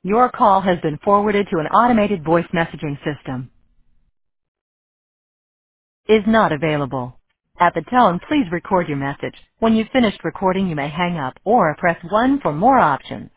Your call has been forwarded to an automated voice messaging system. Is not available. At the tone, please record your message. When you've finished recording, you may hang up or press 1 for more options.